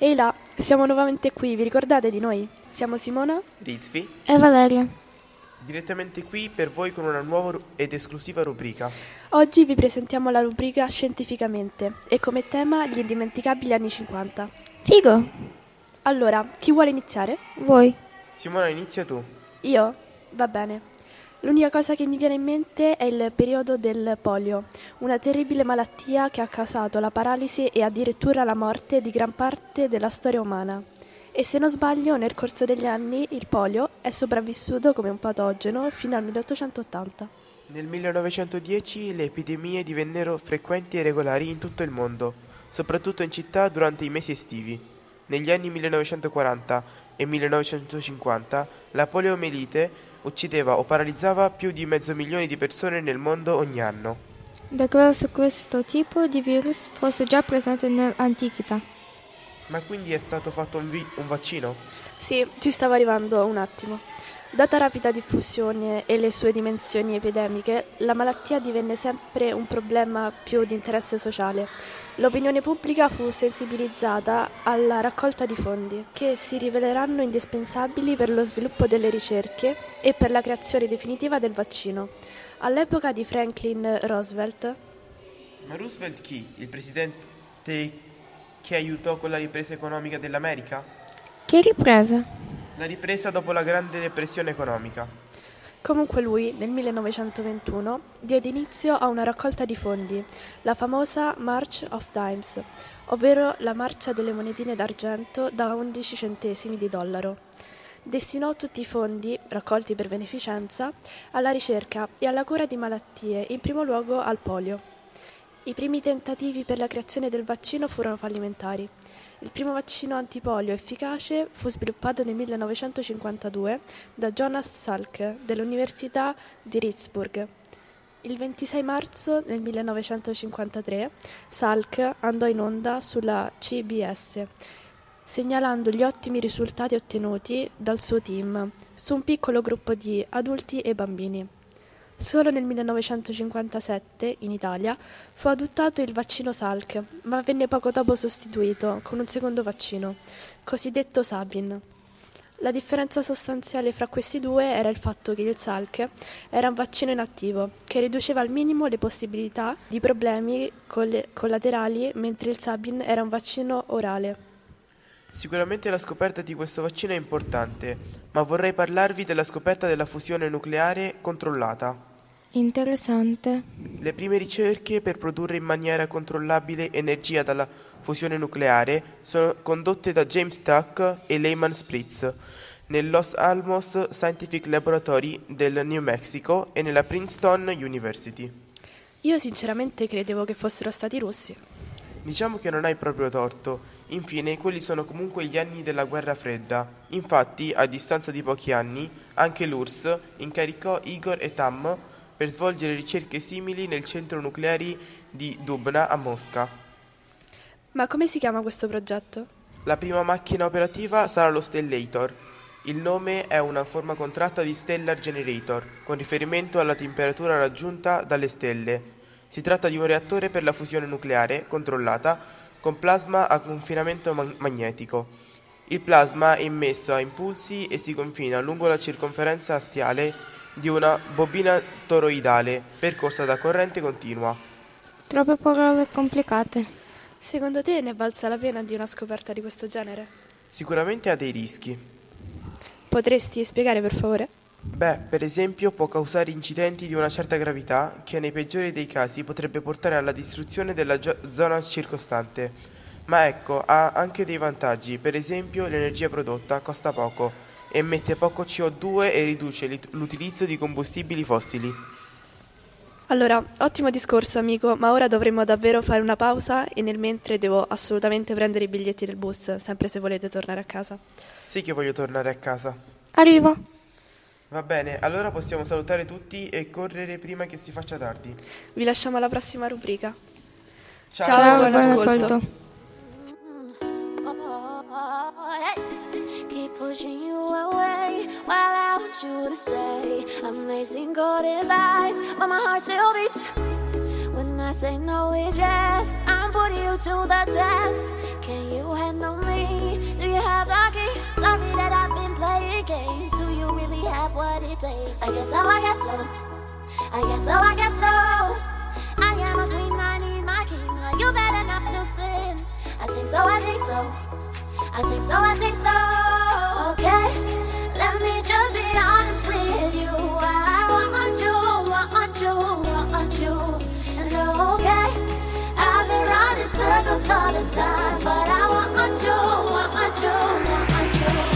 Ehi là, siamo nuovamente qui, vi ricordate di noi? Siamo Simona Rizvi e Valeria. Direttamente qui per voi con una nuova ed esclusiva rubrica. Oggi vi presentiamo la rubrica Scientificamente e come tema gli indimenticabili anni cinquanta. Figo! Allora, chi vuole iniziare? Voi. Simona, inizia tu. Io? Va bene. L'unica cosa che mi viene in mente è il periodo del polio, una terribile malattia che ha causato la paralisi e addirittura la morte di gran parte della storia umana. E se non sbaglio, nel corso degli anni il polio è sopravvissuto come un patogeno fino al milleottocentottanta. Nel millenovecentodieci le epidemie divennero frequenti e regolari in tutto il mondo, soprattutto in città durante i mesi estivi. Negli anni millenovecentoquaranta e millenovecentocinquanta la poliomielite uccideva o paralizzava più di mezzo milione di persone nel mondo ogni anno. Da questo, questo tipo di virus fosse già presente nell'antichità. Ma quindi è stato fatto un, vi- un vaccino? Sì, ci stavo arrivando un attimo. Data rapida diffusione e le sue dimensioni epidemiche, la malattia divenne sempre un problema più di interesse sociale. L'opinione pubblica fu sensibilizzata alla raccolta di fondi, che si riveleranno indispensabili per lo sviluppo delle ricerche e per la creazione definitiva del vaccino. All'epoca di Franklin Roosevelt... Ma Roosevelt chi? Il presidente che aiutò con la ripresa economica dell'America? Che ripresa? La ripresa dopo la Grande Depressione economica. Comunque lui, nel millenovecentoventuno, diede inizio a una raccolta di fondi, la famosa March of Dimes, ovvero la marcia delle monetine d'argento da undici centesimi di dollaro. Destinò tutti i fondi, raccolti per beneficenza, alla ricerca e alla cura di malattie, in primo luogo al polio. I primi tentativi per la creazione del vaccino furono fallimentari. Il primo vaccino antipolio efficace fu sviluppato nel millenovecentocinquantadue da Jonas Salk dell'Università di Pittsburgh. Il ventisei marzo del millenovecentocinquantatré Salk andò in onda sulla C B S, segnalando gli ottimi risultati ottenuti dal suo team su un piccolo gruppo di adulti e bambini. Solo nel millenovecentocinquantasette, in Italia, fu adottato il vaccino Salk, ma venne poco dopo sostituito con un secondo vaccino, cosiddetto Sabin. La differenza sostanziale fra questi due era il fatto che il Salk era un vaccino inattivo, che riduceva al minimo le possibilità di problemi coll- collaterali, mentre il Sabin era un vaccino orale. Sicuramente la scoperta di questo vaccino è importante, ma vorrei parlarvi della scoperta della fusione nucleare controllata. Interessante. Le prime ricerche per produrre in maniera controllabile energia dalla fusione nucleare sono condotte da James Tuck e Lyman Spritz nel Los Alamos Scientific Laboratory del New Mexico e nella Princeton University. Io sinceramente credevo che fossero stati russi. Diciamo che non hai proprio torto. Infine, quelli sono comunque gli anni della guerra fredda. Infatti, a distanza di pochi anni, anche l'U R S S incaricò Igor e Tam per svolgere ricerche simili nel centro nucleare di Dubna a Mosca. Ma come si chiama questo progetto? La prima macchina operativa sarà lo Stellator. Il nome è una forma contratta di Stellar Generator, con riferimento alla temperatura raggiunta dalle stelle. Si tratta di un reattore per la fusione nucleare controllata con plasma a confinamento mag- magnetico. Il plasma è immesso a impulsi e si confina lungo la circonferenza assiale di una bobina toroidale percorsa da corrente continua. Troppe parole complicate. Secondo te ne è valsa la pena di una scoperta di questo genere? Sicuramente ha dei rischi. Potresti spiegare per favore? Beh, per esempio può causare incidenti di una certa gravità che nei peggiori dei casi potrebbe portare alla distruzione della gio- zona circostante. Ma ecco, ha anche dei vantaggi, per esempio l'energia prodotta costa poco, emette poco C O due e riduce l'utilizzo di combustibili fossili. Allora, ottimo discorso amico, ma ora dovremmo davvero fare una pausa e nel mentre devo assolutamente prendere i biglietti del bus, sempre se volete tornare a casa. Sì che voglio tornare a casa. Arrivo. Va bene, allora possiamo salutare tutti e correre prima che si faccia tardi. Vi lasciamo alla prossima rubrica. Ciao, Ciao, buon buon ascolto. ascolto. Keep pushing you away while I want you to stay. Amazing God is eyes, but my heart still beats. When I say no, it's yes. I'm putting you to the test. Can you handle me? Do you have the key? Sorry that I've been playing games. Do you really have what it takes? I guess so, I guess so. I guess so, I guess so. I am a queen, I need my king. Are you bad enough to sin? I think so, I think so. I think so, I think so. Okay, let me just be honest with you. I want you, want you, want you. And okay, I've been running circles all the time, but I want you, want you, want you.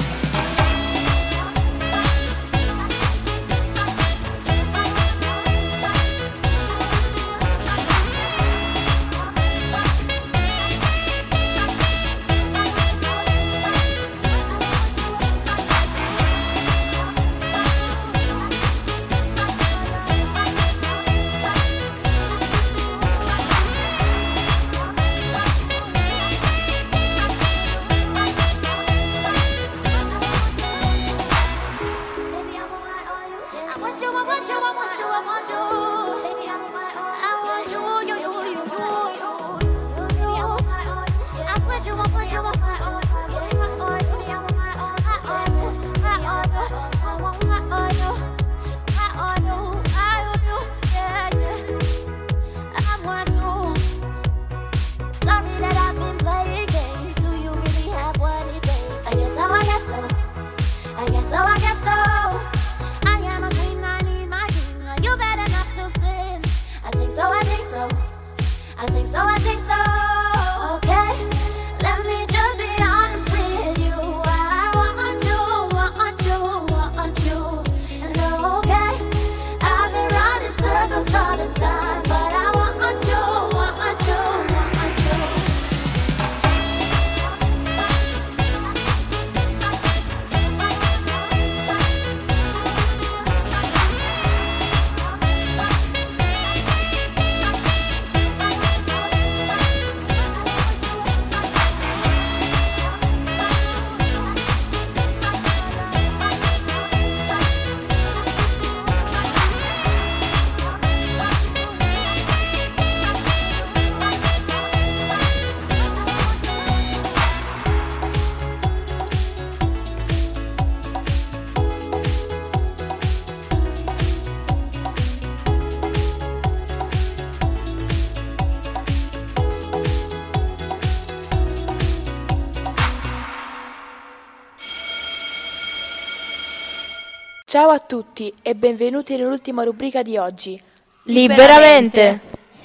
Ciao a tutti e benvenuti nell'ultima rubrica di oggi. Liberamente!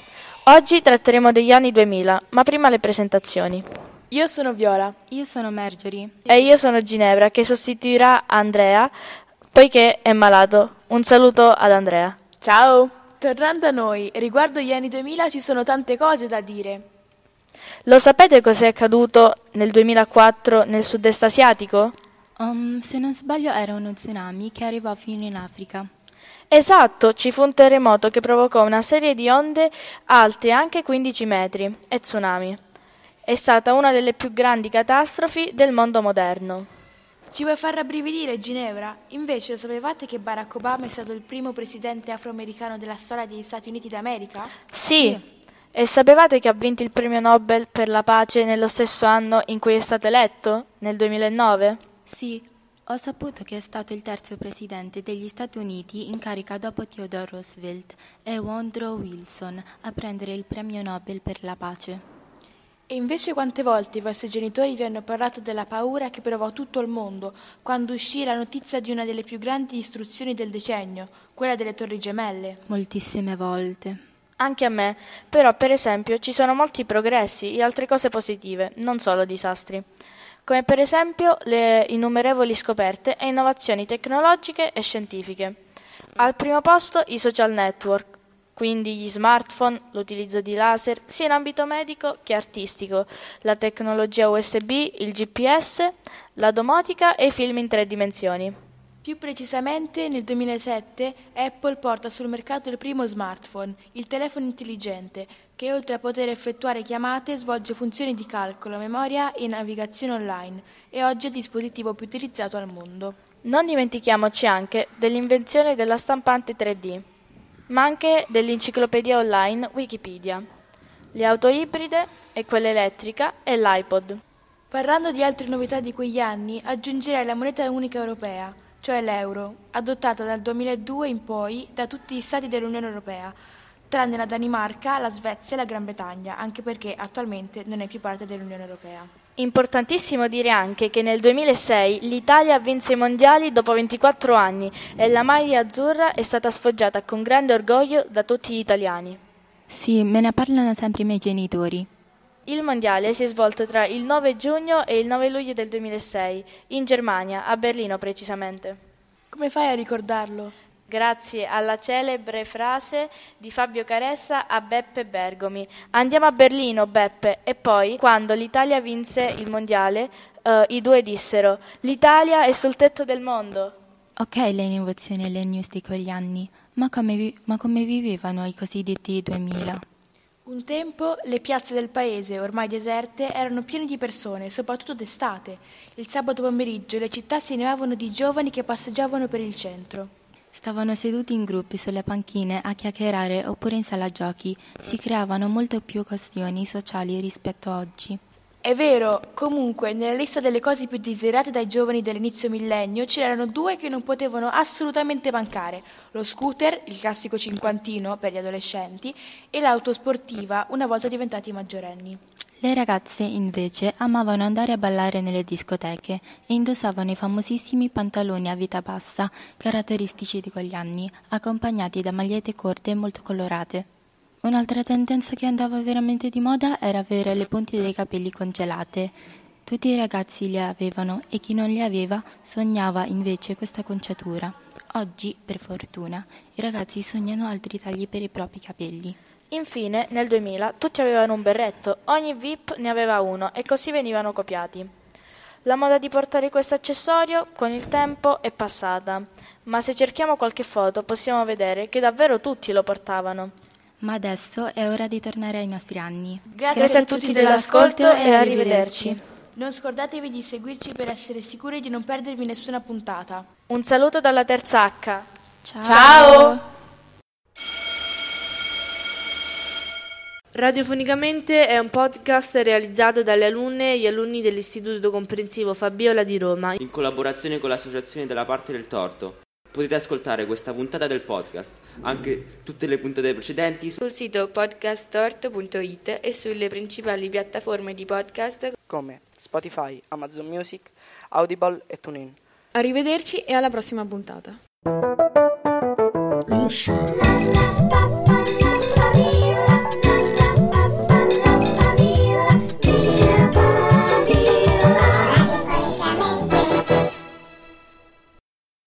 Oggi tratteremo degli anni duemila, ma prima le presentazioni. Io sono Viola. Io sono Marjorie. E io sono Ginevra, che sostituirà Andrea, poiché è malato. Un saluto ad Andrea. Ciao! Tornando a noi, riguardo gli anni duemila ci sono tante cose da dire. Lo sapete cos'è accaduto nel duemilaquattro nel sud-est asiatico? Um, se non sbaglio era uno tsunami che arrivò fino in Africa. Esatto, ci fu un terremoto che provocò una serie di onde alte anche quindici metri e tsunami. È stata una delle più grandi catastrofi del mondo moderno. Ci vuoi far rabbrividire, Ginevra? Invece lo sapevate che Barack Obama è stato il primo presidente afroamericano della storia degli Stati Uniti d'America? Sì, sì. E sapevate che ha vinto il premio Nobel per la pace nello stesso anno in cui è stato eletto, nel duemilanove? Sì, ho saputo che è stato il terzo presidente degli Stati Uniti in carica dopo Theodore Roosevelt e Woodrow Wilson a prendere il premio Nobel per la pace. E invece quante volte i vostri genitori vi hanno parlato della paura che provò tutto il mondo quando uscì la notizia di una delle più grandi distruzioni del decennio, quella delle Torri Gemelle? Moltissime volte. Anche a me, però per esempio ci sono molti progressi e altre cose positive, non solo disastri. Come per esempio le innumerevoli scoperte e innovazioni tecnologiche e scientifiche. Al primo posto i social network, quindi gli smartphone, l'utilizzo di laser sia in ambito medico che artistico, la tecnologia U S B, il G P S, la domotica e i film in tre dimensioni. Più precisamente nel duemilasette Apple porta sul mercato il primo smartphone, il telefono intelligente, che oltre a poter effettuare chiamate svolge funzioni di calcolo, memoria e navigazione online e oggi è il dispositivo più utilizzato al mondo. Non dimentichiamoci anche dell'invenzione della stampante tre D, ma anche dell'enciclopedia online Wikipedia. le auto ibride e quella elettrica e l'iPod. Parlando di altre novità di quegli anni, aggiungerei la moneta unica europea, cioè l'euro, adottata dal duemiladue in poi da tutti gli stati dell'Unione Europea, tranne la Danimarca, la Svezia e la Gran Bretagna, anche perché attualmente non è più parte dell'Unione Europea. Importantissimo dire anche che nel duemilasei l'Italia vinse i mondiali dopo ventiquattro anni e la maglia azzurra è stata sfoggiata con grande orgoglio da tutti gli italiani. Sì, me ne parlano sempre i miei genitori. Il mondiale si è svolto tra il nove giugno e il nove luglio del duemilasei, in Germania, a Berlino precisamente. Come fai a ricordarlo? Grazie alla celebre frase di Fabio Caressa a Beppe Bergomi. Andiamo a Berlino, Beppe. E poi, quando l'Italia vinse il mondiale, uh, i due dissero: l'Italia è sul tetto del mondo. Ok le innovazioni e le news di quegli anni, ma come, vi- ma come vivevano i cosiddetti duemila? Un tempo le piazze del paese, ormai deserte, erano piene di persone, soprattutto d'estate. Il sabato pomeriggio le città si animavano di giovani che passeggiavano per il centro. Stavano seduti in gruppi sulle panchine a chiacchierare oppure in sala giochi. Si creavano molto più questioni sociali rispetto a oggi. È vero, comunque nella lista delle cose più desiderate dai giovani dell'inizio millennio c'erano due che non potevano assolutamente mancare: lo scooter, il classico cinquantino per gli adolescenti, e l'auto sportiva una volta diventati maggiorenni. Le ragazze, invece, amavano andare a ballare nelle discoteche e indossavano i famosissimi pantaloni a vita bassa, caratteristici di quegli anni, accompagnati da magliette corte e molto colorate. Un'altra tendenza che andava veramente di moda era avere le punte dei capelli congelate. Tutti i ragazzi le avevano e chi non le aveva sognava invece questa conciatura. Oggi, per fortuna, i ragazzi sognano altri tagli per i propri capelli. Infine, nel duemila, tutti avevano un berretto, ogni V I P ne aveva uno e così venivano copiati. La moda di portare questo accessorio con il tempo è passata, ma se cerchiamo qualche foto possiamo vedere che davvero tutti lo portavano. Ma adesso è ora di tornare ai nostri anni. Grazie, Grazie a tutti dell'ascolto e arrivederci. Non scordatevi di seguirci per essere sicuri di non perdervi nessuna puntata. Un saluto dalla terza H. Ciao! Ciao! Radiofonicamente è un podcast realizzato dalle alunne e gli alunni dell'Istituto Comprensivo Fabiola di Roma in collaborazione con l'associazione della Parte del Torto. Potete ascoltare questa puntata del podcast, anche tutte le puntate precedenti sul sito podcast torto punto it e sulle principali piattaforme di podcast come Spotify, Amazon Music, Audible e TuneIn. Arrivederci e alla prossima puntata. Oh,